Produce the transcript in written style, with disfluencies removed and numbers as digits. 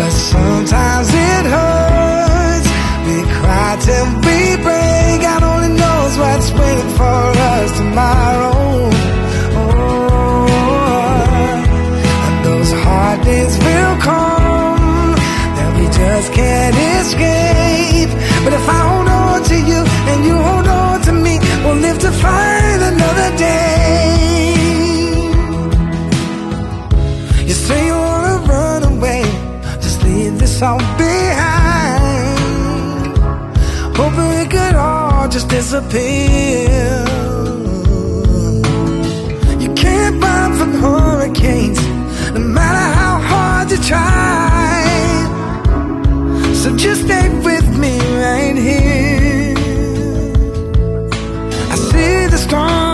but sometimes it hurts. We cry till we break, God only knows what's waiting for us tomorrow. And those hard days will come that we just can't escape. But if I hold on to you and you hold on to me, we'll live to fight another day. You say you wanna run away, just leave this all behind, hoping it could all just disappear. You can't run from hurricanes, no matter how hard you try. So just stay with me right here. I see the storm